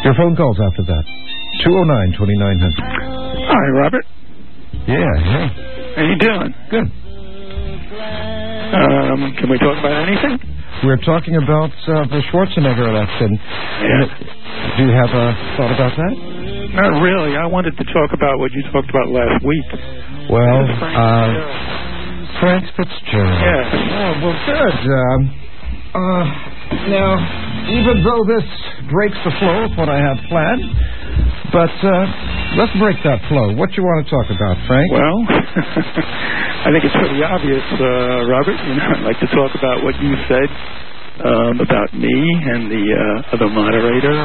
Your phone calls after that. 209-2900. Hi, Robert. Yeah. How you doing? Good. Can we talk about anything? We're talking about the Schwarzenegger election. Yeah. Do you have a thought about that? Not really. I wanted to talk about what you talked about last week. Well, Frank Fitzgerald. Yes. Oh, well, good. Now, even though this breaks the flow of what I have planned, but let's break that flow. What do you want to talk about, Frank? Well, I think it's pretty obvious, Robert. I'd like to talk about what you said about me and the other moderator,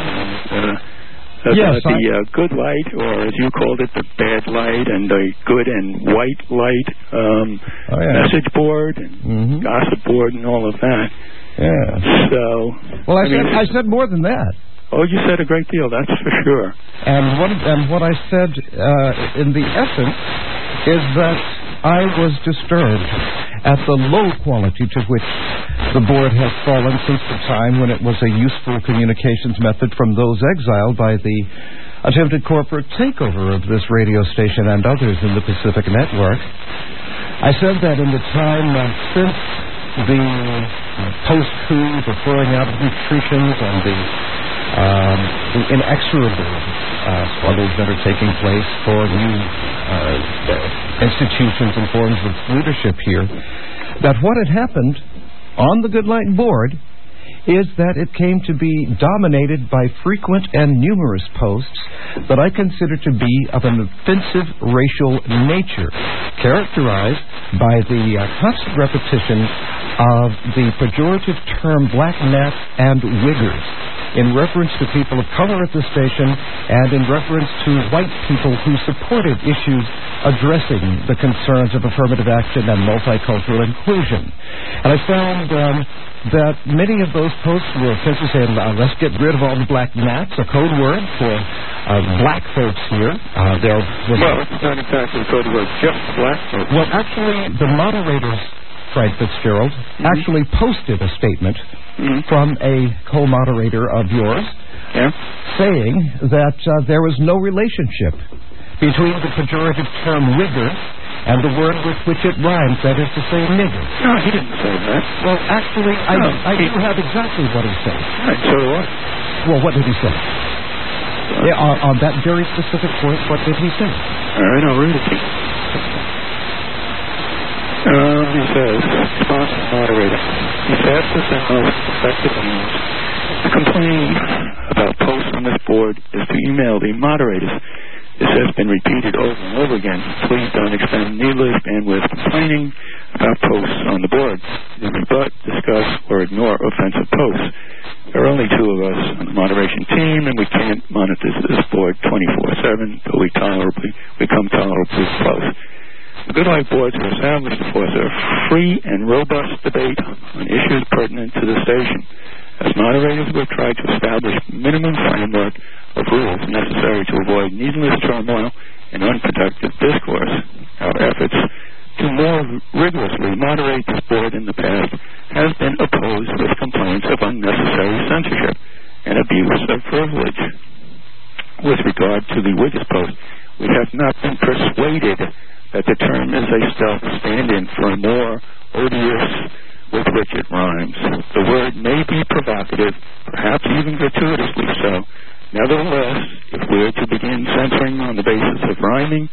about the good light, or as you called it, the bad light, and the good and white light message board and gossip board and all of that. Yeah. So. Well, I said more than that. Oh, you said a great deal, that's for sure. And what I said in the essence is that I was disturbed at the low quality to which the board has fallen since the time when it was a useful communications method from those exiled by the attempted corporate takeover of this radio station and others in the Pacific Network. I said that in the time since the post-coup, the throwing out of nutritions, and the inexorable struggles that are taking place for new institutions and forms of leadership here, that what had happened on the Good Light board is that it came to be dominated by frequent and numerous posts that I consider to be of an offensive racial nature, characterized by the constant repetition of the pejorative term black nats and wiggers in reference to people of color at the station and in reference to white people who supported issues addressing the concerns of affirmative action and multicultural inclusion. And I found that many of those posts were offensive, saying, let's get rid of all the black nats, a code word for black folks here. Well, it's not exactly a code word, just black folks. Well, actually, the moderators, Frank Fitzgerald, actually posted a statement from a co-moderator of yours saying that there was no relationship between the pejorative term wigger and the word with which it rhymes, that is to say, nigger. No, he didn't say that. Well, actually, I do have exactly what he said. Right, so what? Well, what did he say? On that very specific point, what did he say? All right, I'll read it to you. He says, responsible moderator, the fastest and most effective means to complain about posts on this board is to email the moderators. This has been repeated over and over again. Please don't expend needless bandwidth complaining about posts on the board. You rebut, discuss, or ignore offensive posts. There are only two of us on the moderation team, and we can't monitor this board 24/7, but we come tolerably close. The Good Light boards were established to foster free and robust debate on issues pertinent to the station. As moderators, we've tried to establish minimum framework of rules necessary to avoid needless turmoil and unproductive discourse. Our efforts to more rigorously moderate this board in the past has been opposed with complaints of unnecessary censorship and abuse of privilege. With regard to the Wiggers post, we have not been persuaded that the term is a self-stand-in for a more odious with which it rhymes. The word may be provocative, perhaps even gratuitously so. Nevertheless, if we're to begin censoring on the basis of rhyming,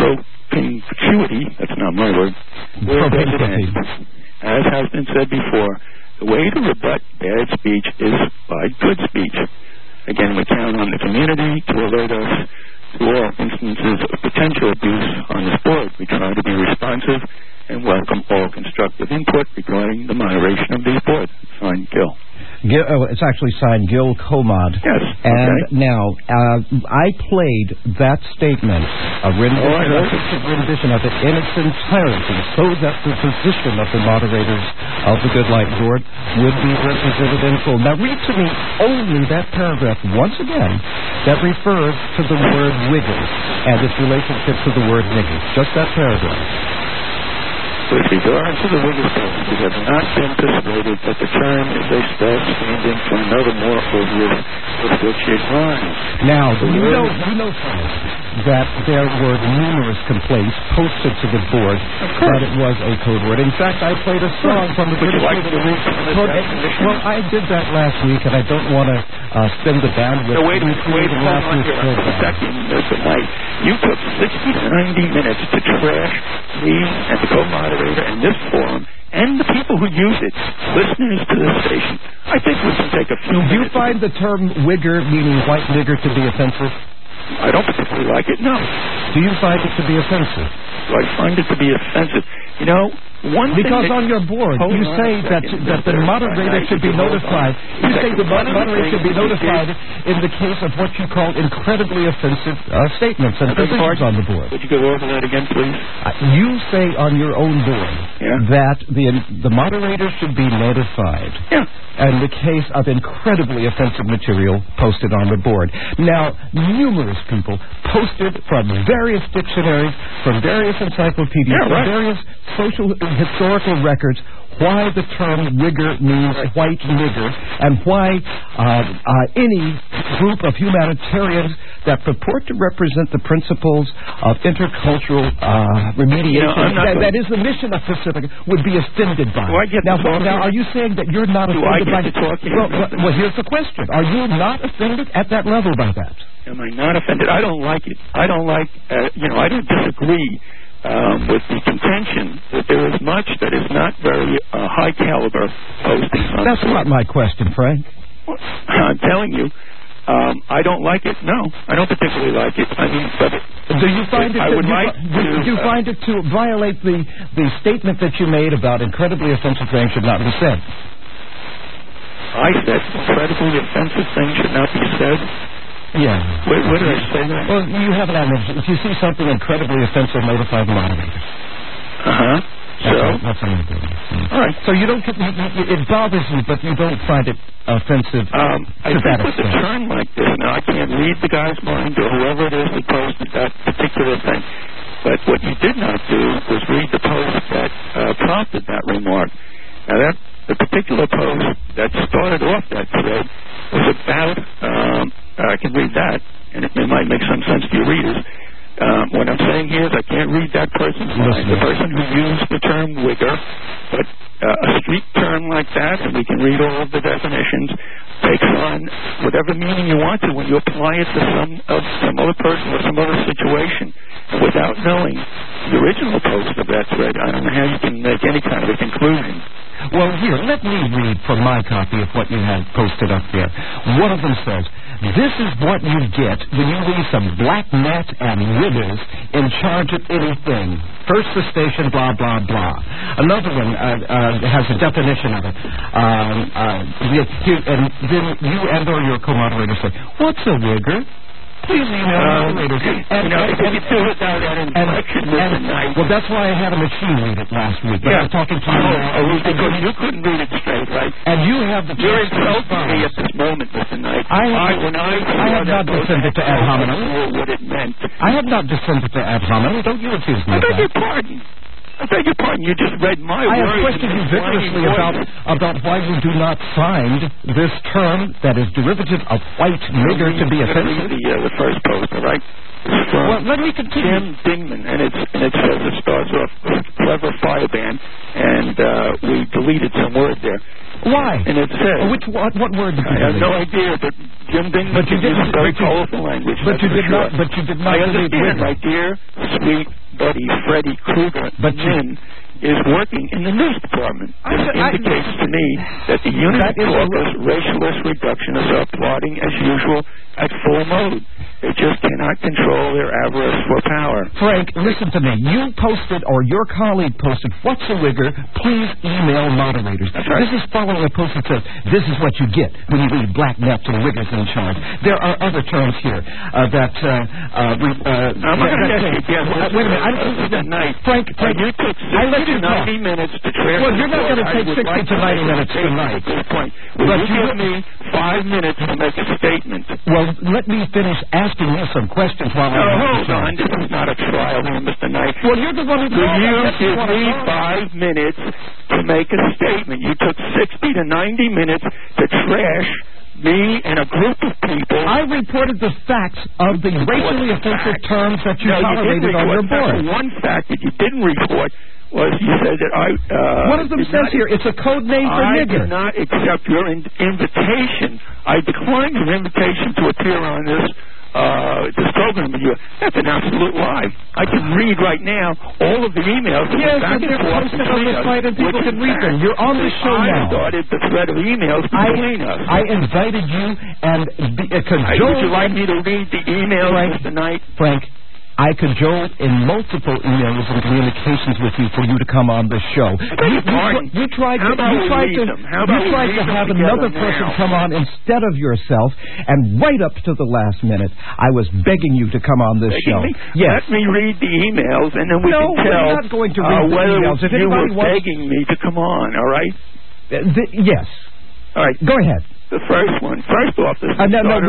propinquity, that's not my word, where does it end? As has been said before, the way to rebut bad speech is by good speech. Again, we count on the community to alert us to all instances of potential abuse on this board. We try to be responsive and welcome all constructive input regarding the moderation of these boards. Signed, Gil. It's actually signed Gil Comod. Yes. And now, I played that statement, a rendition of it in its entirety, so that the position of the moderators of the Good Light board would be represented in full. Now, read to me only that paragraph once again that refers to the word wiggles and its relationship to the word niggers. Just that paragraph. With regard to the Wiggers post, we have not been persuaded that the term is a step standing for another more obvious associated line. Now, you know that there were numerous complaints posted to the board that it was a code word. In fact, I played a song from the British... Well, I did that last week, and I don't want to spend the bandwidth... So wait a second, Mr. Knight. You took 60 to 90 minutes to trash me and the co-moderator and this forum and the people who use it, listeners to the station. I think we can take a few minutes... Do you find the term wigger, meaning white nigger, to be offensive? I don't particularly like it, no. Do you find it to be offensive? Do I find it to be offensive? You know, because on your board, you say that the moderator should be notified. You say the moderator should be notified in the case of what you call incredibly offensive statements and positions on the board. Would you go over that again, please? You say on your own board that the moderator should be notified in the case of incredibly offensive material posted on the board. Now, numerous people posted from various dictionaries, from various encyclopedias, from various social historical records why the term wigger means white nigger, and why any group of humanitarians that purport to represent the principles of intercultural remediation, that is the mission of Pacifica, would be offended by. Now, are you saying that you're not offended by... Well, here's the question. Are you not offended at that level by that? Am I not offended? I don't like it. I don't like, I don't disagree with the contention that there is much that is not very high caliber posting. That's not my question, Frank. I'm telling you, I don't like it. No, I don't particularly like it. I mean, but do you find it? Do you find it to violate the statement that you made about incredibly offensive things should not be said? I said incredibly offensive things should not be said. Yeah. Where did I say that? Well, you have an admonition. If you see something incredibly offensive, notify the moderator. That's what I'm doing. All right. So you don't. It bothers you, but you don't find it offensive. I think with a term like this, now I can't read the guy's mind or whoever it is that posted that particular thing. But what you did not do was read the post that prompted that remark. Now the particular post that started off that thread was about. I can read that, and it might make some sense to your readers. What I'm saying here is I can't read that person's mind. The person who used the term wigger, but a street term like that, and we can read all of the definitions, takes on whatever meaning you want to when you apply it to some other person or some other situation. And without knowing the original post of that thread, I don't know how you can make any kind of a conclusion. Well, here, let me read from my copy of what you had posted up there. One of them says, "This is what you get when you leave some black net and wiggers in charge of anything. First the station, blah, blah, blah." Another one has a definition of it. And then you and or your co-moderator say, "What's a wigger? Please email moderators." Well, that's why I had a machine read it last week. But I was talking to you. You couldn't read it straight, right? And you have the... You're insulting me at this moment, Mr. Knight. I have not descended to ad hominem. What it meant. I have not descended to ad hominem. Don't you accuse me of that. I beg your pardon. I beg your pardon. You just read my words. I have questioned you vigorously about why you do not find this term that is derivative of white nigger to be offensive. The first post, all right? Well, let me continue. Jim Dingman, and it says it starts off with clever fireband, and we deleted some word there. Why? And it says... What word did you I have no idea, but Jim Dingman uses very colorful language. But you did not... I understand, my dear, sweet buddy Freddy Krueger, but Jim is working in the news department. This indicates to me that the unit caucus racialist reductionists are plotting as usual at full mode. They just cannot control their avarice for power. Frank, listen to me. You posted, or your colleague posted, "What's a wigger? Please email moderators." That's right. This is following a post that says, "This is what you get when you leave black nets and wiggers in charge." There are other terms here that... I'm not going to ask you. Wait a minute. Frank, you took 60 to 90 minutes to transfer. Well, you're not going to take 60 to 90 minutes tonight. Will you give me 5 minutes to make a statement? Well, let me finish asking asking me some questions while I'm hold on. This is not a trial here, Mr. Knight. Well, you're the one who you give me 5 minutes to make a statement. You took 60 to 90 minutes to trash me and a group of people. I reported the facts of the racially offensive terms that you tolerated on your board. One fact that you didn't report was you said that I... one of them says here, it's a code name for nigger. I did not accept your invitation. I declined your invitation to appear on this program with you. That's an absolute lie. I can read right now all of the emails. Yes, and they're posted on the site and people can read them. You're on the show now. I started the thread of emails between us. I invited you and cajoled... Would you like me to read the emails tonight? Frank, I cajoled in multiple emails and communications with you for you to come on the show. You tried to have another person come on instead of yourself, and right up to the last minute, I was begging you to come on this show. Yes. Let me read the emails, and then we can tell we're not going to read the emails. If you were begging me to come on, all right? Yes. All right. Go ahead. The first one. First off, this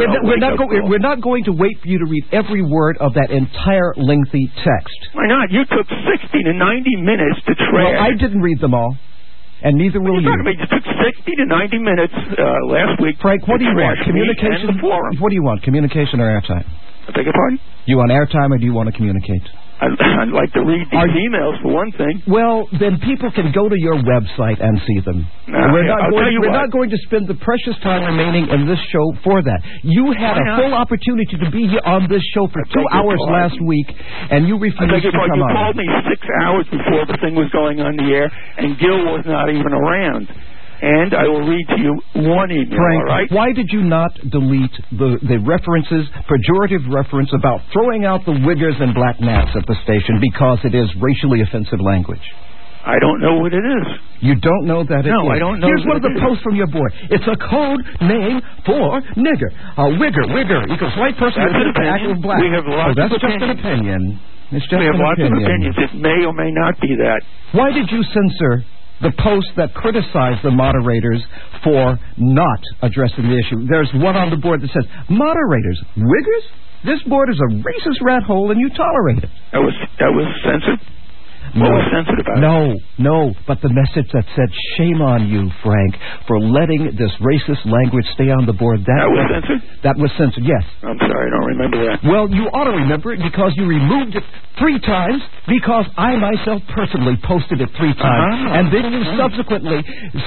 we're not going to wait for you to read every word of that entire lengthy text. Why not? You took 60 to 90 minutes to trash. Well, I didn't read them all, and neither will you. You took 60 to 90 minutes last week. Frank, what do you want? Communication? What do you want? Communication or airtime? I beg your pardon? You want airtime or do you want to communicate? I'd like to read these emails for one thing. Well, then people can go to your website and see them. We're not going to spend the precious time remaining in this show for that. You had a full opportunity to be here on this show for 2 hours last week, and you refused to come on. You called me 6 hours before the thing was going on the air, and Gil was not even around. And I will read to you one email, Frank, all right? Why did you not delete the references, pejorative reference about throwing out the wiggers and black gnats at the station because it is racially offensive language? I don't know what it is. You don't know that it is? No, I don't know. Here's one of the posts from your board. It's a code name for nigger. Wigger. Equals white person with an actual black. We have lots of just an opinion. It's just we have lots of opinions. It may or may not be that. Why did you censor the post that criticized the moderators for not addressing the issue? There's one on the board that says, moderators, wiggers? This board is a racist rat hole and you tolerate it. That was censored? What was censored about it? No, but the message that said, shame on you, Frank, for letting this racist language stay on the board. That was censored? That was censored, yes. I'm sorry, I don't remember that. Well, you ought to remember it because you removed it 3 times because I myself personally posted it 3 times. And then you subsequently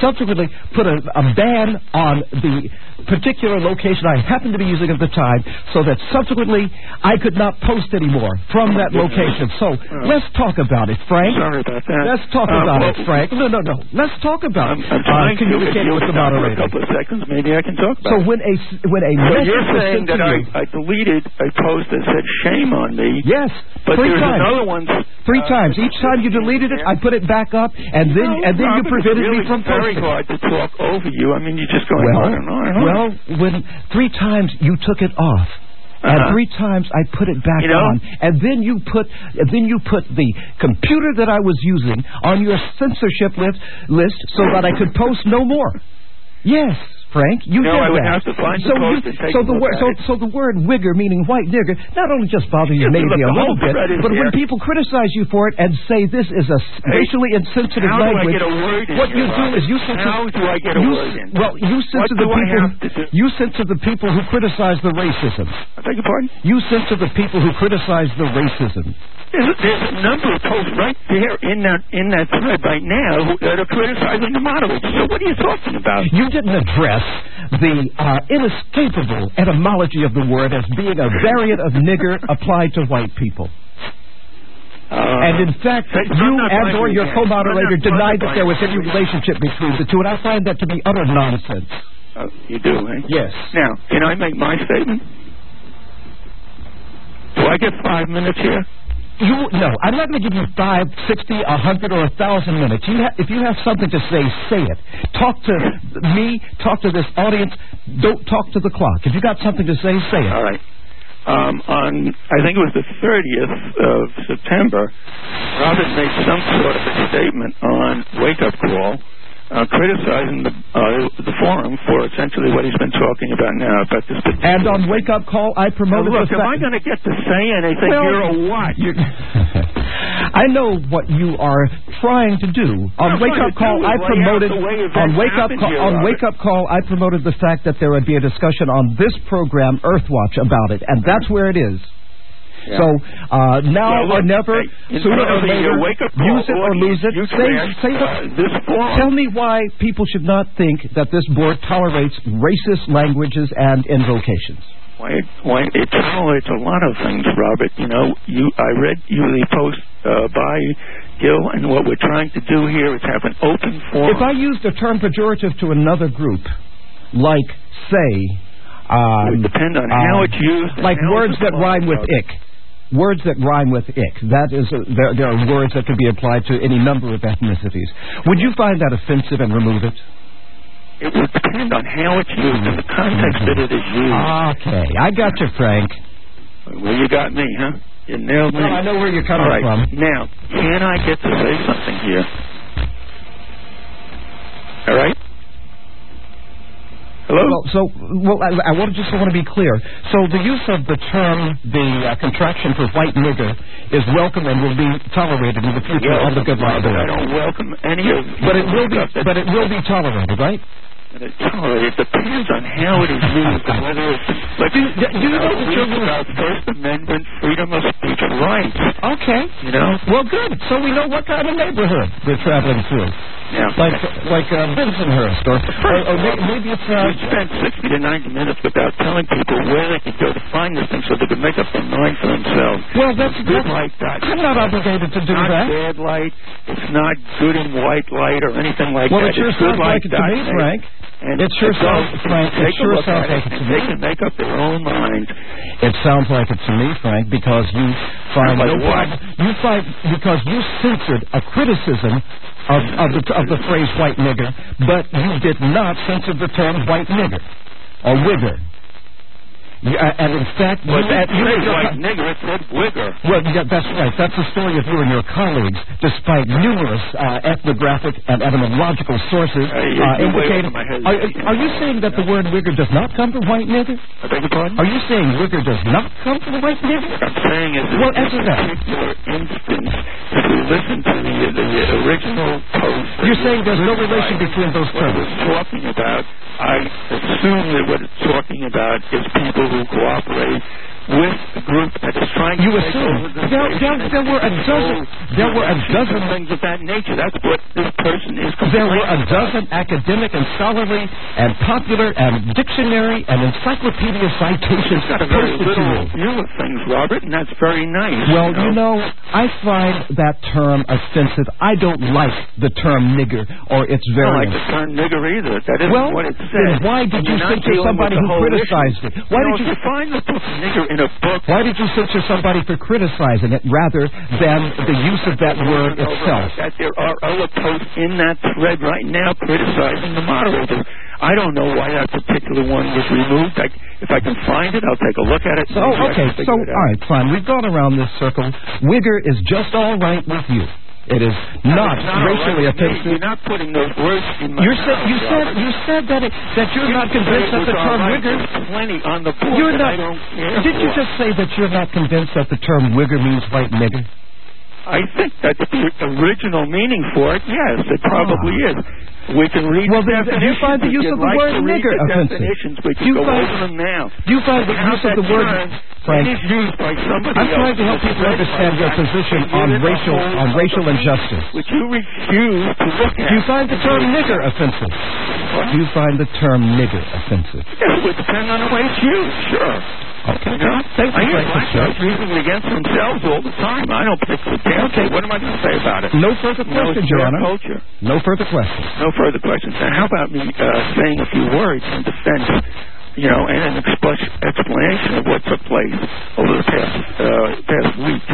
put a ban on the particular location I happened to be using at the time so that subsequently I could not post anymore from that location. So let's talk about it, Frank. Sorry about that. Let's talk about it, Frank. No. Let's talk about communicating with the moderator. For a couple of seconds, maybe I can talk about it. So when a message you're saying that I deleted a post that said shame on me. Yes, but 3 there's times. Another one. 3 times. Each time you deleted it, I put it back up, and then you prevented me from posting. It's very hard to talk over you. I mean, you're just going on and on and on. Well, when 3 times you took it off. And 3 times I put it back on, and then you put the computer that I was using on your censorship list so that I could post no more. Yes, Frank, you did that. I would have to find the post and take a look at it. So the word wigger, meaning white nigger, not only just bothers you maybe a little bit, but when people criticize you for it and say this is a racially insensitive language, what you do is you censor. How do I get a word in? Well, you censor the people who criticize the racism. I beg your pardon? You censor the people who criticize the racism. There's a number of posts right there in that thread right now that are criticizing the moderators. So what are you talking about? You didn't address the inescapable etymology of the word as being a variant of nigger applied to white people. And in fact, you and or your co-moderator denied that there was any relationship between the two, and I find that to be utter nonsense. You do, eh? Yes. Now, can I make my statement? Do I get 5 minutes here? No, I'm not going to give you 5, 60, 100, or 1,000 minutes. If you have something to say it. Talk to me, talk to this audience. Don't talk to the clock. If you got something to say it. All right. I think it was the 30th of September, Robert made some sort of a statement on Wake Up Call criticizing the forum for essentially what he's been talking about now about this. And on Wake Up Call, I promoted. Now, look, am I going to get to say anything here or what? I know what you are trying to do. On Wake Up Call, I promoted. On Wake Up Call, I promoted the fact that there would be a discussion on this program, Earthwatch, about it, and that's where it is. Yeah. So now or never, sooner or later, use it or lose it. Tell me why people should not think that this board tolerates racist languages and invocations. Why it tolerates a lot of things, Robert. You know, I read the post by Gil, and what we're trying to do here is have an open forum. If I used a term pejorative to another group, like, say, it would depend on how it's used. Like words that rhyme with ick. Words that rhyme with ick. That is, there are words that could be applied to any number of ethnicities. Would you find that offensive and remove it? It would depend on how it's used and the context that it is used. Okay, I got you, Frank. Well, you got me, huh? You nailed me. Well, I know where you're coming from. Now, can I get to say something here? All right? Hello? I just want to be clear. So the use of the term, the contraction for white nigger, is welcome and will be tolerated in the future on the Good Light Board. I don't welcome any of. But it will be tolerated, right? It depends on how it is used, whether it's like do you know that you're about First Amendment freedom of speech rights. Okay. You know? Well, good. So we know what kind of neighborhood we're traveling through. Yeah. Like Bensonhurst, or maybe it's... We spent 60 to 90 minutes without telling people where they could go to find this thing so they could make up their mind for themselves. Well, that's good light. I'm not obligated to do that. It's not bad light. It's not good and white light or anything like that. Well, it sure sounds like it to me, Frank. And it sure sounds, Frank, it sure sounds like it to me. They can make up their own mind. It sounds like it to me, Frank, because you find because you censored a criticism of the phrase white nigger, but you did not censor the term white nigger or wigger. And in fact, white nigger, it said wigger. Well, yeah, that's right. That's the story of you and your colleagues, despite numerous ethnographic and etymological sources indicating. Are you saying that the word wigger does not come from white nigger? I beg your pardon? Are you saying wigger does not come from white nigger? What I'm saying is, well, answer that. Particular instance, if we listen to the original post, you're saying there's no relation between those terms. What it's talking about, I assume that what it's talking about is people who cooperate with the group that is trying to take over the there were a dozen things of that nature. That's what this person is complaining There were a about. dozen academic and scholarly and popular and dictionary and encyclopedia citations posted to you. View of things, Robert, and that's very nice. Well, you know, I find that term offensive. I don't like the term nigger or its variant. I don't like the term nigger either. That isn't what it says. Then why did you censor somebody who criticized it? Why did you find the book nigger in a book? Why did you censor somebody for criticizing it rather than the use of that word itself? That there are other posts in that thread right now criticizing the moderator. I don't know why that particular one was removed. If I can find it, I'll take a look at it. All right, fine. We've gone around this circle. Wigger is just all right with you. It is not racially offensive. You're not putting those words in my mouth. You said that you're not convinced that the term wigger. Plenty on the board. You're not. Did you just say that you're not convinced that the term wigger means white nigger? I think that the original meaning for it, yes, it probably is. We can read the definitions. Do you find the use of the word nigger offensive? We can go over them now. Do you find the use of the word... Frank, it is used by somebody I'm trying to help people understand your position on racial injustice. Which you refuse to look at. Do you find the term nigger offensive? What? Do you find the term nigger offensive? It would depend on the way it's used, sure. Okay. You know? Thank you, Black guys using it against themselves all the time. I don't particularly care. Okay, what am I going to say about it? No further questions, Your Honor. Culture. No further questions. No further questions. Now, how about me saying a few words in defense, and an explanation of what took place over the past week?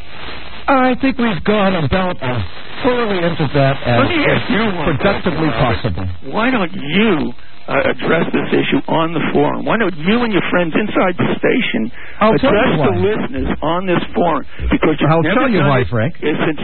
I think we've gone about thoroughly into that as productively possible. Why don't you address this issue on the forum? Why don't you and your friends inside the station address the listeners on this forum? Because I'll tell you why, Frank. Since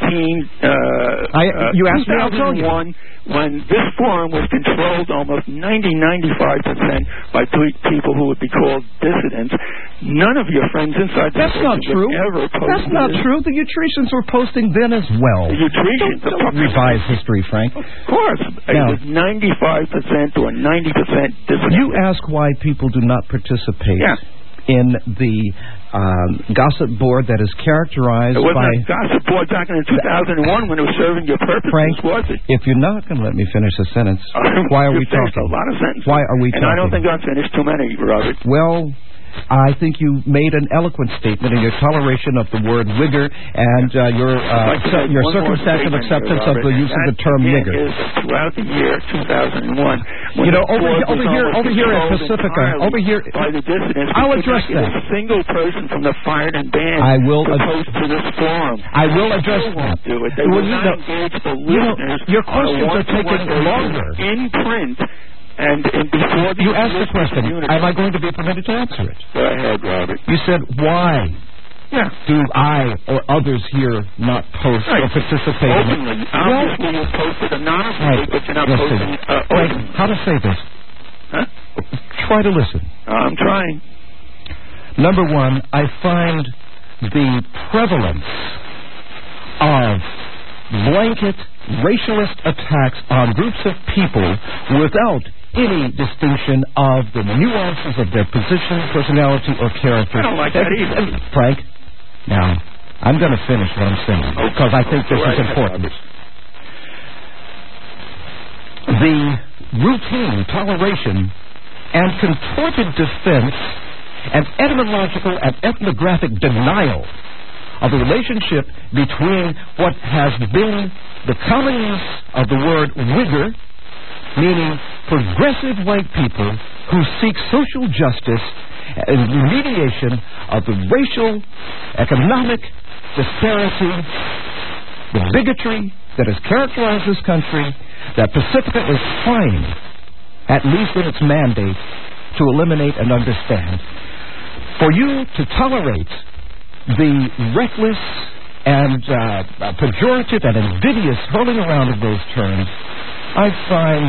you asked me, I'll tell you. When this forum was controlled almost 95% by people who would be called dissidents, none of your friends inside the That's not true. Ever That's not true. The Utricians were posting then as well. The Utricians. Don't revise history, Frank. Of course. It was 95% or 90% dissident. You ask why people do not participate in the gossip board that is characterized by... It wasn't a gossip board back in 2001 when it was serving your purposes, Frank, was it? If you're not going to let me finish a sentence, why are we talking? A lot of sentences. Why are we talking? And I don't think I've finished too many, Robert. Well, I think you made an eloquent statement in your toleration of the word wigger and your circumstantial acceptance of the use of the term nigger. Throughout the year 2001, over here at Pacifica, over here, by the dissidents, I'll address that. A single person from the fired and banned I will opposed to this forum. I will address that. Do it. They will not engage the listeners. Your questions are taking longer. In print. And before you asked the question, am I going to be permitted to answer it? Go ahead, Robert. You said, why do I or others here not post or participate? Openly. Obviously, you posted anonymously, but you're not posting openly. How to say this? Huh? Try to listen. I'm trying. Number one, I find the prevalence of blanket racialist attacks on groups of people without any distinction of the nuances of their position, personality, or character. I don't like that either. Frank, now, I'm going to finish what I'm saying, because I think this is important. The routine toleration and contorted defense and etymological and ethnographic denial of the relationship between what has been the common use of the word wigger, meaning progressive white people who seek social justice and remediation of the racial, economic disparity, the bigotry that has characterized this country, that Pacifica is trying, at least in its mandate, to eliminate and understand. For you to tolerate the reckless and pejorative and invidious hurling around of those terms, I find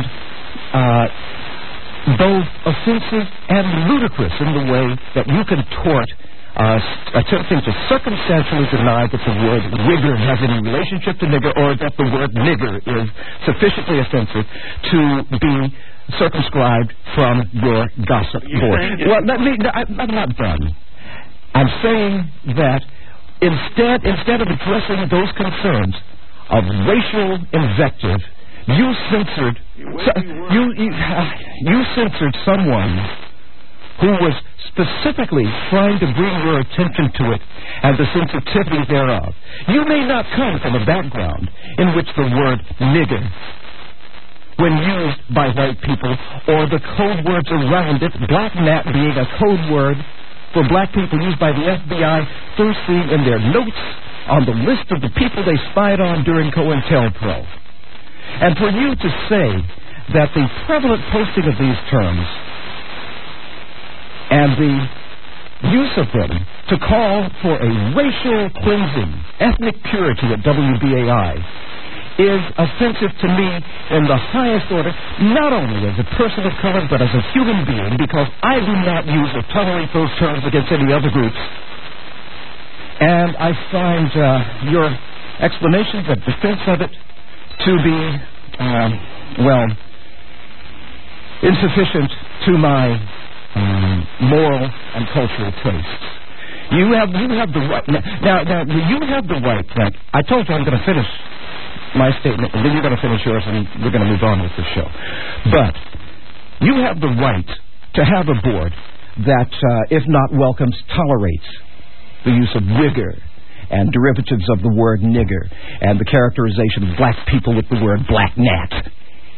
both offensive and ludicrous in the way that you contort attempting to circumstantially deny that the word wigger has any relationship to nigger, or that the word nigger is sufficiently offensive to be circumscribed from your gossip board. Well, I'm not done. I'm saying that instead of addressing those concerns of racial invective, you censored someone who was specifically trying to bring your attention to it and the sensitivity thereof. You may not come from a background in which the word nigger, when used by white people, or the code words around it, black gnat being a code word for black people used by the FBI, first seen in their notes on the list of the people they spied on during COINTELPRO. And for you to say that the prevalent posting of these terms and the use of them to call for a racial cleansing, ethnic purity at WBAI, is offensive to me in the highest order, not only as a person of color, but as a human being, because I do not use or tolerate those terms against any other groups. And I find your explanations and defense of it to be, insufficient to my moral and cultural tastes. You have the right. Now, you have the right, Frank. I told you I'm going to finish my statement, and then you're going to finish yours, and we're going to move on with the show. But you have the right to have a board that, if not welcomes, tolerates the use of wigger and derivatives of the word nigger and the characterization of black people with the word black gnat.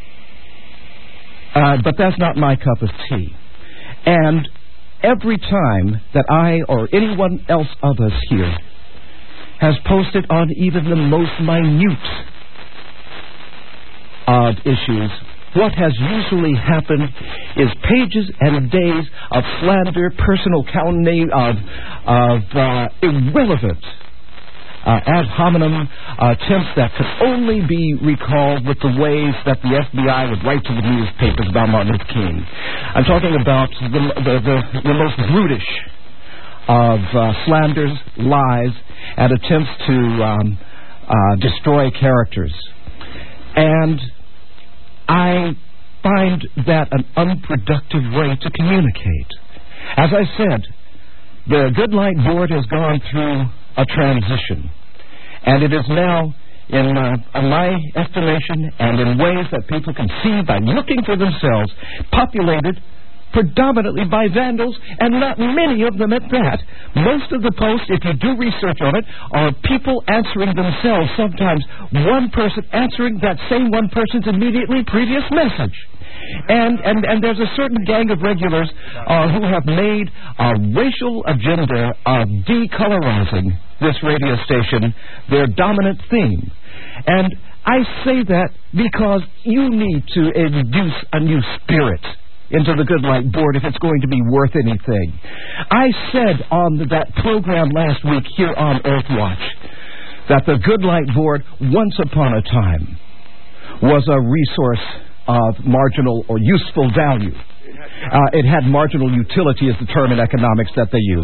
But that's not my cup of tea. And every time that I or anyone else of us here has posted on even the most minute of issues what has usually happened is pages and days of slander, personal calumny, of irrelevant ad hominem attempts that could only be recalled with the ways that the FBI would write to the newspapers about Martin Luther King. I'm talking about the most brutish of slanders, lies, and attempts to destroy characters. And I find that an unproductive way to communicate. As I said, the Good Light Board has gone through a transition, and it is now, in my estimation, and in ways that people can see by looking for themselves, populated predominantly by vandals, and not many of them at that. Most of the posts, if you do research on it, are people answering themselves, sometimes one person answering that same one person's immediately previous message. And there's a certain gang of regulars who have made a racial agenda of decolorizing this radio station their dominant theme. And I say that because you need to induce a new spirit into the Good Light Board if it's going to be worth anything. I said on that program last week here on Earthwatch that the Good Light Board, once upon a time, was a resource of marginal or useful value. It had marginal utility as the term in economics that they use.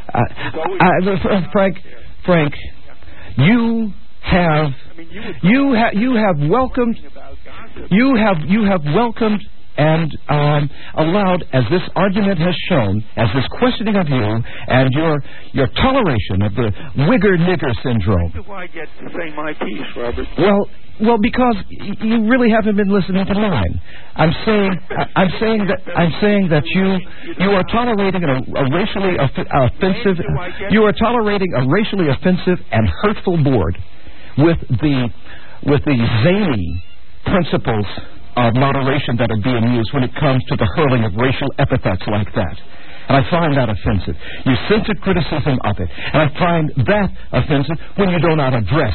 Frank, you have welcomed and allowed, as this argument has shown, as this questioning of you and your toleration of the wigger-nigger syndrome. Why do I get to say my piece, Robert? Well, because you really haven't been listening to mine. I'm saying that you are tolerating a racially offensive. You are tolerating a racially offensive and hurtful board with the zany principles of moderation that are being used when it comes to the hurling of racial epithets like that. And I find that offensive. You censor criticism of it. And I find that offensive when you do not address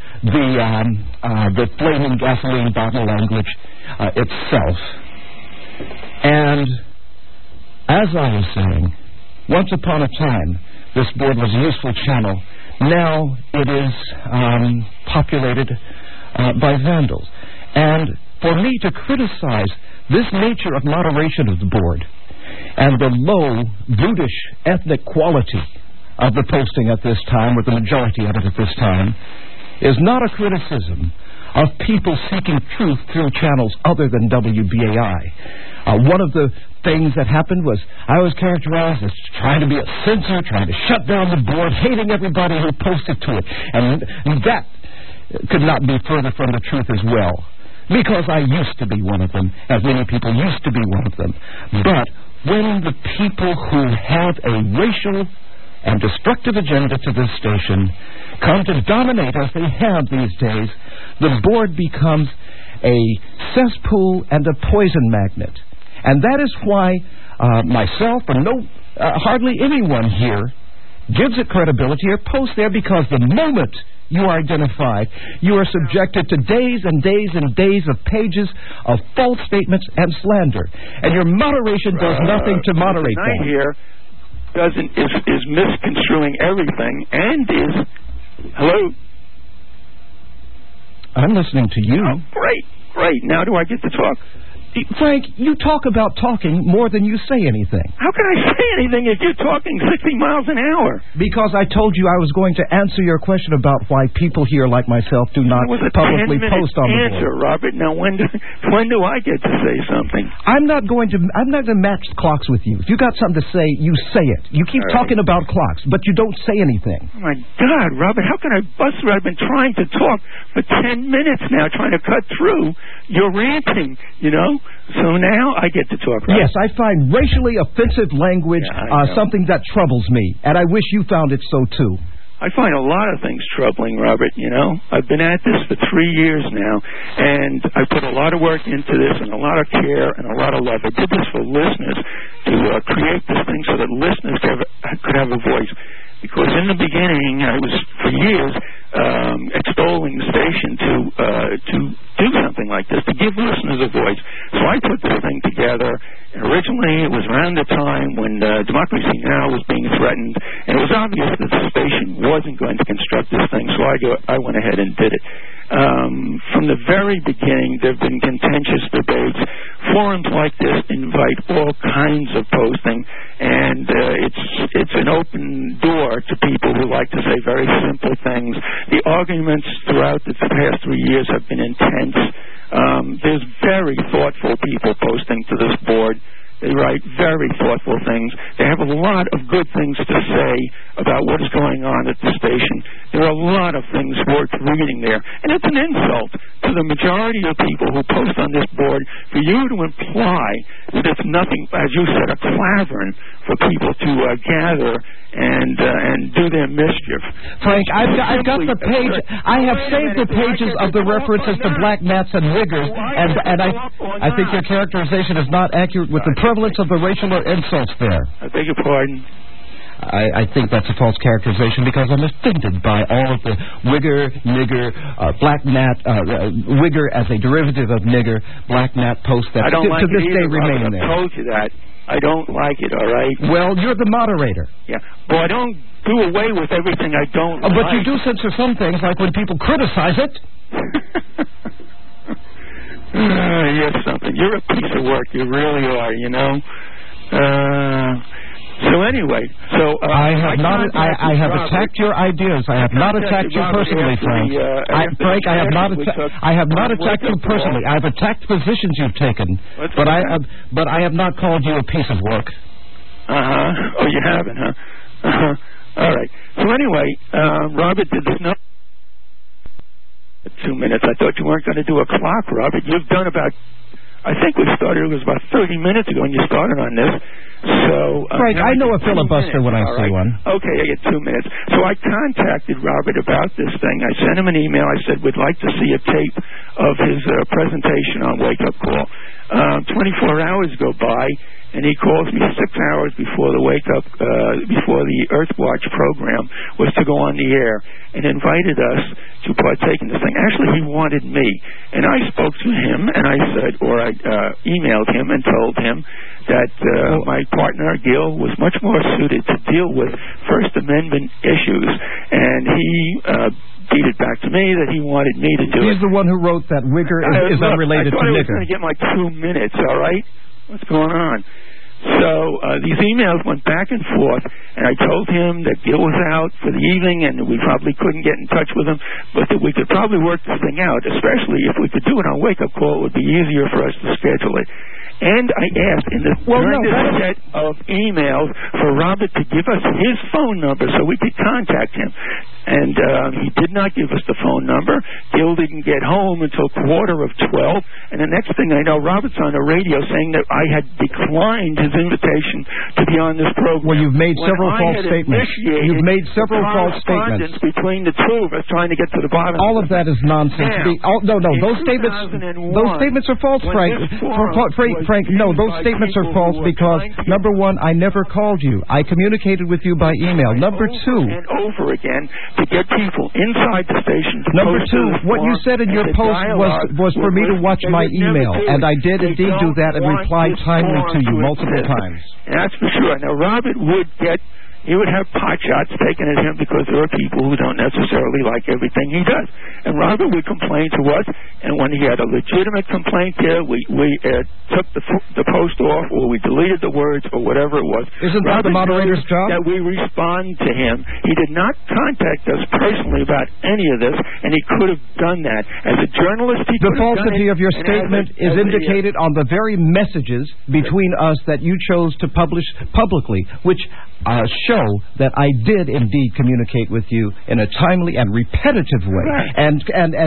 the flaming gasoline bottle language itself. And as I was saying, once upon a time, this board was a useful channel. Now it is populated by vandals. And for me to criticize this nature of moderation of the board and the low, brutish, ethnic quality of the posting at this time, or the majority of it at this time, is not a criticism of people seeking truth through channels other than WBAI. One of the things that happened was I was characterized as trying to be a censor, trying to shut down the board, hating everybody who posted to it. And that could not be further from the truth as well. Because I used to be one of them, as many people used to be one of them. But when the people who have a racial and destructive agenda to this station come to dominate as they have these days, the board becomes a cesspool and a poison magnet. And that is why myself and hardly anyone here gives it credibility or posts there, because the moment you are identified, you are subjected to days and days and days of pages of false statements and slander. And your moderation does nothing to moderate that. Here is misconstruing everything and is... Hello? I'm listening to you. Oh, great. Now do I get to talk? Frank, you talk about talking more than you say anything. How can I say anything if you're talking 60 miles an hour? Because I told you I was going to answer your question about why people here like myself do not publicly post on the board. Robert. Now when do I get to say something? I'm not going to match clocks with you. If you got something to say, you say it. You keep talking about clocks, but you don't say anything. Oh my God, Robert, how can I bust through? I've been trying to talk for 10 minutes now, trying to cut through your ranting, you know? So now I get to talk, right? Yes, I find racially offensive language something that troubles me, and I wish you found it so too. I find a lot of things troubling, Robert, you know. I've been at this for 3 years now, and I put a lot of work into this and a lot of care and a lot of love. I did this for listeners to create this thing so that listeners could have a voice. Because in the beginning, I was, for years, extolling the station to do something like this, to give listeners a voice. So I put this thing together. And originally, it was around the time when Democracy Now! Was being threatened, and it was obvious that the station wasn't going to construct this thing, so I went ahead and did it. From the very beginning, there have been contentious debates. Forums like this invite all kinds of posting, and it's an open door to people who like to say very simple things. The arguments throughout the past 3 years have been intense. There's very thoughtful people posting to this board. They write very thoughtful things. They have a lot of good things to say about what is going on at the station. There are a lot of things worth reading there. And it's an insult to the majority of people who post on this board for you to imply that it's nothing, as you said, a clavern for people to gather and do their mischief. Frank, I've got the page. I have saved the pages of the references to black gnats and wiggers, and I think your characterization is not accurate with the prevalence of the racial insults there. I beg your pardon? I think that's a false characterization because I'm offended by all of the wigger, nigger, black gnat, wigger as a derivative of nigger, black gnat posts that to this day remain there. I told you that. I don't like it, all right? Well, you're the moderator. Yeah. Well, I don't do away with everything I don't like. But you do censor some things, like when people criticize it. You're something. You're a piece of work. You really are, you know? So anyway, I have attacked your ideas. I have not attacked you personally, Frank. Frank, I have not attacked you personally. I have attacked positions you've taken, but I have not called you a piece of work. Oh, you haven't, huh? All right. So anyway, Robert did this. 2 minutes. I thought you weren't going to do a clock, Robert. You've done about. I think it was about 30 minutes ago when you started on this. So, Frank, I know a filibuster when I see one. Okay, I get 2 minutes. So I contacted Robert about this thing. I sent him an email. I said, we'd like to see a tape of his presentation on Wake Up Call. 24 hours go by, and he calls me 6 hours before before the Earthwatch program was to go on the air, and invited us to partake in this thing. Actually, he wanted me, and I spoke to him, and I said, or I emailed him and told him that my partner, Gil, was much more suited to deal with First Amendment issues, and he beat it back to me that he wanted me to do it. He's the one who wrote that wigger is unrelated to nigger. I thought I was going to get my 2 minutes, all right? What's going on? So these emails went back and forth, and I told him that Gil was out for the evening and that we probably couldn't get in touch with him, but that we could probably work this thing out, especially if we could do it on Wake Up Call. It would be easier for us to schedule it. And I asked during this set of emails for Robert to give us his phone number so we could contact him. And he did not give us the phone number. Gil didn't get home until 11:45. And the next thing I know, Robert's on the radio saying that I had declined his invitation to be on this program. Well, you've made several false statements. You've made several false statements between the two of us trying to get to the bottom. All of that is nonsense. Now, those statements are false, Frank. Frank, no, those statements are false because, number one, I never called you. I communicated with you by email. Number two, and over again to get people inside the station. Number two, what you said in your post was for me to watch my email, and I did indeed do that and replied timely to you multiple times. That's for sure. Now, Robert would have pot shots taken at him because there are people who don't necessarily like everything he does. And Robert would complain to us, and when he had a legitimate complaint there, we took the post off, or we deleted the words, or whatever it was. Isn't that the moderator's job? That we respond to him. He did not contact us personally about any of this, and he could have done that. As a journalist, he could have done it. The falsity of your statement is indicated on the very messages between us that you chose to publish publicly, which show that I did indeed communicate with you in a timely and repetitive way, and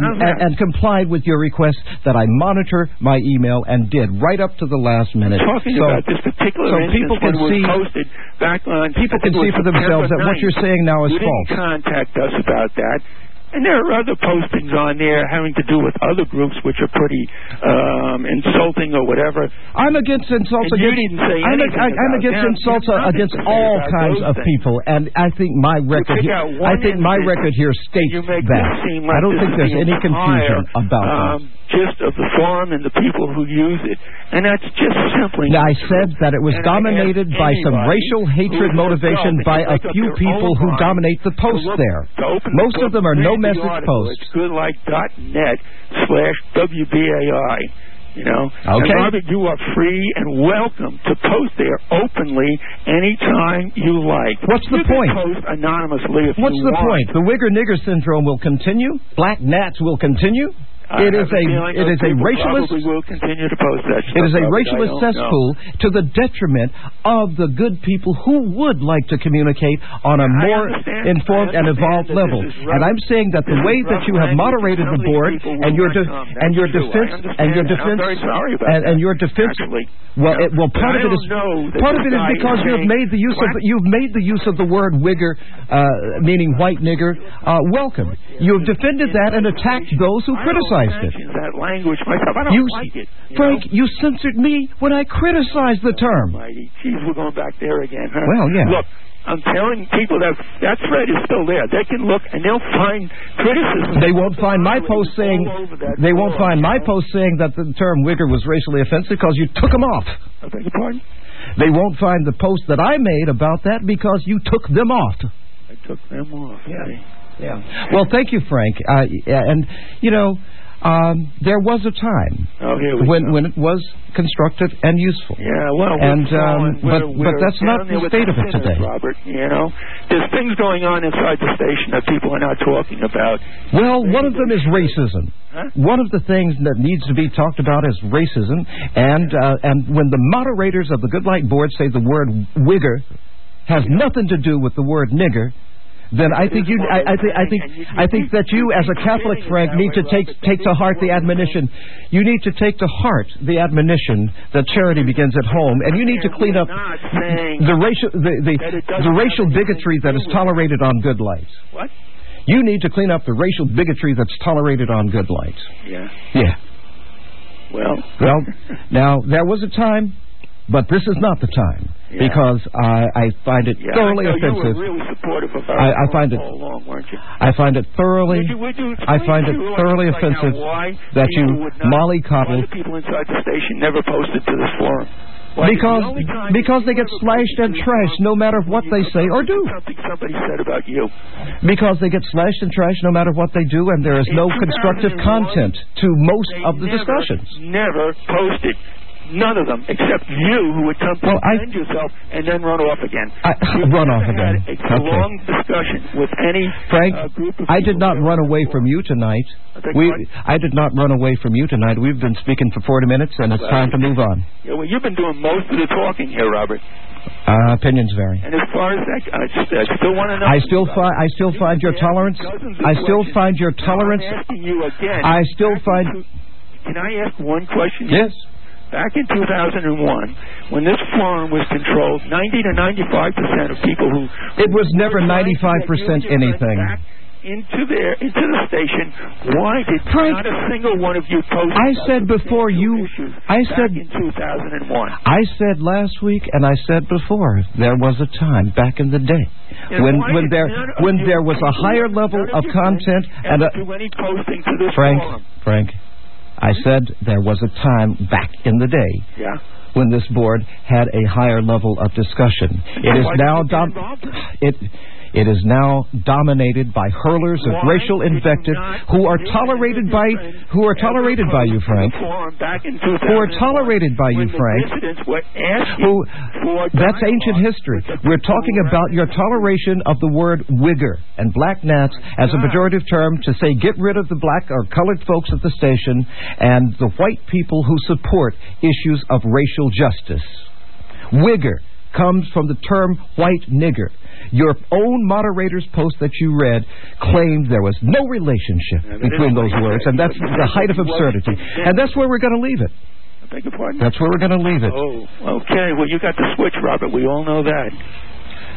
complied with your request that I monitor my email, and did right up to the last minute. Talking about this particular instance, people can see posted back on. People can see for themselves that what you're saying now is false. You didn't contact us about that. And there are other postings on there having to do with other groups which are pretty insulting or whatever. I'm against insults. You didn't say anything. I'm against insults against all kinds of people, and I think my record here states that. I don't think there's any confusion about that. Gist of the forum and the people who use it, and that's just simply. I said that it was dominated by some racial hatred motivation by a few people who dominate the posts there. Most of them are no message posts. It's goodlight.net/WBAI. You know, okay. And Robert, you are free and welcome to post there openly anytime you like. What's the point? Post anonymously if What's you the want. point? The Wigger-Nigger syndrome will continue. Black gnats will continue. It is a racialist. Will continue to post that stuff, it is a racialist cesspool to the detriment of the good people who would like to communicate on a more informed and evolved level. And I'm saying that the way that you have moderated the board and your defense. Well, part of it is because you've made the use of the word Wigger, meaning white nigger. Welcome. You have defended that and attacked those who criticize it. That language myself. I don't like it. Frank, you censored me when I criticized the term. Geez, we're going back there again, huh? Well, yeah. Look, I'm telling people that thread is still there. They can look and they'll find criticism. They won't find my post saying that the term Wigger was racially offensive because you took them off. I beg your pardon? They won't find the post that I made about that because you took them off. I took them off. Yeah. Well, thank you, Frank. And you know. There was a time when it was constructive and useful. Yeah, well, but that's not the state of it today. Robert, you know, there's things going on inside the station that people are not talking about. Well, one of them is racism. Huh? One of the things that needs to be talked about is racism, and when the moderators of the Good Light Board say the word Wigger has nothing to do with the word nigger, then I think that you, as a Catholic, Frank, need to take to heart the admonition. You need to take to heart the admonition that charity begins at home, and you need to clean up the racial bigotry that is tolerated on Good Light. What? You need to clean up the racial bigotry that's tolerated on Good Light. Yeah. Well, now there was a time. But this is not the time, because I find it thoroughly offensive. You were really supportive of our all along, weren't you? I find it thoroughly offensive that you mollycoddle. Why the people inside the station never posted to this forum? Because they get slashed and trashed no matter what they say or do. Something somebody said about you. Because they get slashed and trashed no matter what they do, and there is no constructive content to most of the discussions. Never posted. None of them, except you, who would come to defend yourself and then run off again. Run off again. It's a long discussion with any Frank, group of I did not run away from you tonight. I did not run away from you tonight. We've been speaking for 40 minutes, and it's time to move on. Yeah, well, you've been doing most of the talking here, Robert. Opinions vary. And as far as that, I still want to know. I still find your tolerance. I still find your tolerance. I'm asking you again. Can I ask one question? Yes. Back in 2001, when this forum was controlled, 90 to 95% of people who... It was never 95% anything. Into the station, why did not a single one of you post? I said before you... I said in 2001. I said last week, and I said before, there was a time back in the day when there was a higher level of content and do any posting to this forum. Frank. I said there was a time back in the day when this board had a higher level of discussion. It is now dominated by hurlers of racial invective who are tolerated by you, Frank. Who are tolerated by you, Frank. That's ancient history. We're talking about your toleration of the word Wigger and black gnats as a pejorative term to say get rid of the black or colored folks at the station and the white people who support issues of racial justice. Wigger comes from the term white nigger. Your own moderator's post that you read claimed there was no relationship between those words, and that's the height of absurdity. And that's where we're going to leave it. I beg your pardon? That's where we're going to leave it. Oh, okay. Well, you got the switch, Robert. We all know that.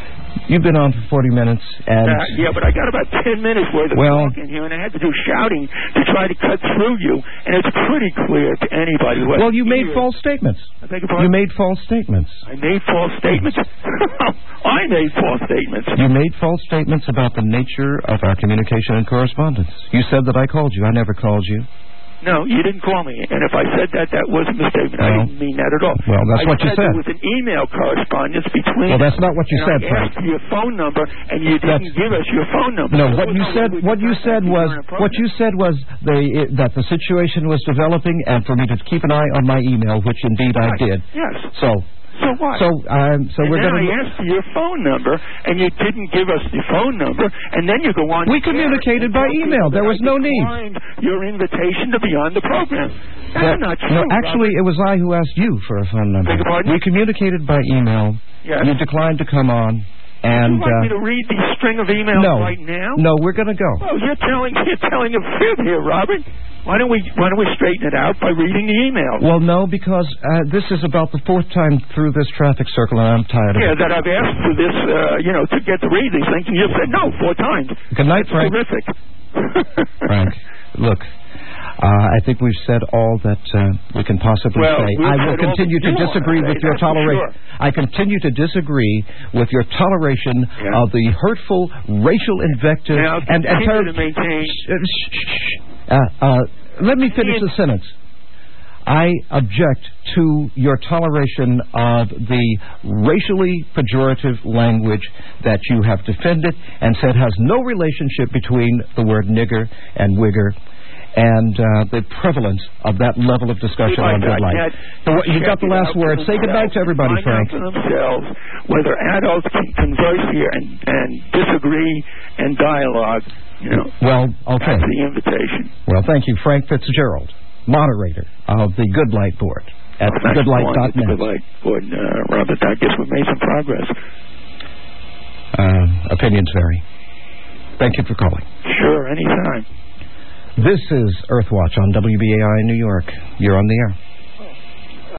You've been on for 40 minutes, and... yeah, but I got about 10 minutes worth of talking here, and I had to do shouting to try to cut through you, and it's pretty clear to anybody. Well, you made false statements. I beg your pardon? You made false statements. I made false statements? I made false statements. You made false statements about the nature of our communication and correspondence. You said that I called you. I never called you. No, you didn't call me. And if I said that, that was a mistake. I didn't mean that at all. Well, that's what you said. There was an email correspondence between... Well, that's not what you said, Frank. I asked for your phone number, and you didn't give us your phone number. No, what you said was that the situation was developing, and for me to keep an eye on my email, which indeed I did. Yes. So what? So we're going to... I asked for your phone number, and you didn't give us the phone number, and then you go on... We communicated by email. There was no need. Your invitation to be on the program. That's not true. No, actually, it was I who asked you for a phone number. Beg your pardon? We communicated by email. Yes. You declined to come on. And, you want me to read the string of emails right now? No, we're going to go. Oh, you're telling a fib here, Robert. Why don't we straighten it out by reading the email? Well, no, because this is about the fourth time through this traffic circle, and I'm tired of it. Yeah, that I've asked for this, to get to read these things, and you've said no 4 times. Good night, Frank. Terrific. Frank, look. I think we've said all that we can possibly say. I will continue to disagree with your toleration. I continue to disagree with your toleration of the hurtful racial invective and to maintain. Let me finish the sentence. I object to your toleration of the racially pejorative language that you have defended and said has no relationship between the word nigger and wigger and the prevalence of that level of discussion on Good Light. You got the last word. Say goodbye to everybody, Frank. For themselves, whether adults can converse here and disagree and dialogue, Well, okay. That's the invitation. Well, thank you, Frank Fitzgerald, moderator of the Good Light Board at goodlight.net. Good Light Board, Robert. I guess we've made some progress. Opinions vary. Thank you for calling. Sure, anytime. This is Earthwatch on WBAI New York. You're on the air.